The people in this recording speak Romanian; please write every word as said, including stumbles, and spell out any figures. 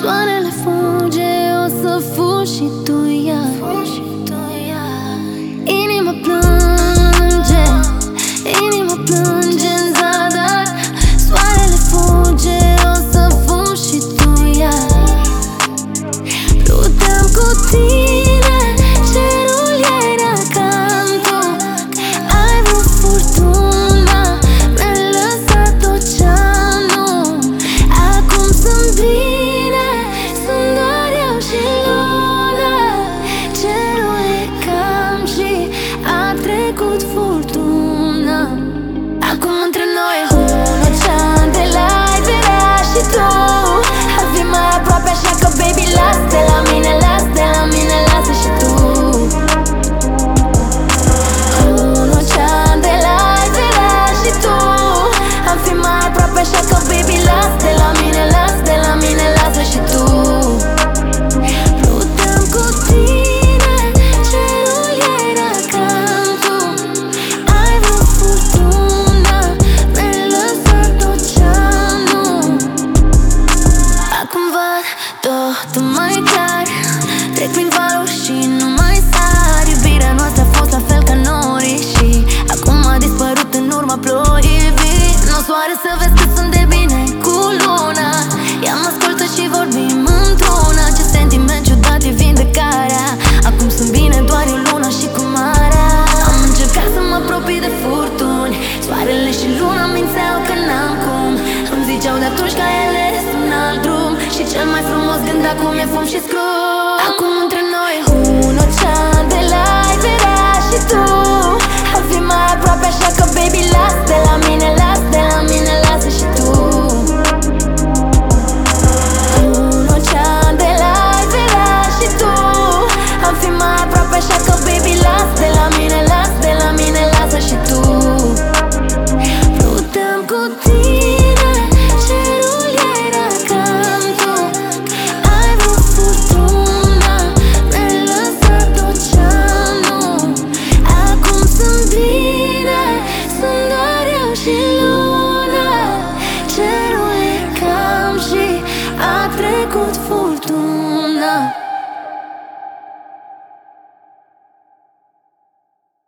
Soarele fuge, o să fugi și tu iar. Inima plânge, inima plânge în zadar. Soarele fuge, o să fugi și tu iar. Pluteam cu tine, cerul era cam tu. Ai vrut furtuna, mi-ai lăsat oceanul. Acum sunt bine, sunt doar eu și luna. Cerul e cam și a trecut furtuna. Acum între noi e un ocean de light, verea și tu. Ar fi mai aproape, așa că baby, las-te la mine, las-te la mine, lasă și tu. Un ocean de light, verea și tu. Am fi mai aproape, așa că baby, las-te la mine, las-te la mine, lasă și tu. Pluteam cu tine, cerul era cam tu. Ai vrut furtuna, mi-ai lăsat oceanul. Acum văd totul mai clar, trec prin valuri și nu mai sar. Iubirea noastră a fost la fel ca norii și acum a dispărut în urma ploii vii. Nu soare să vezi că sunt de bine cu luna. Ia-mă ascultă și vorbim într-una. Ce sentiment ciudat e vindecarea. Acum sunt bine doar eu, luna și cu marea. Am încercat să mă apropii de furtuni. Soarele și luna mințeau că n-am cum. Îmi ziceau de atunci că ele sunt un alt drum. Și cel mai frumos gând acum e fum și scrum. Acum între noi un ocean de light, verea și tu. Ar fi mai aproape, așa că baby, las-te la mine,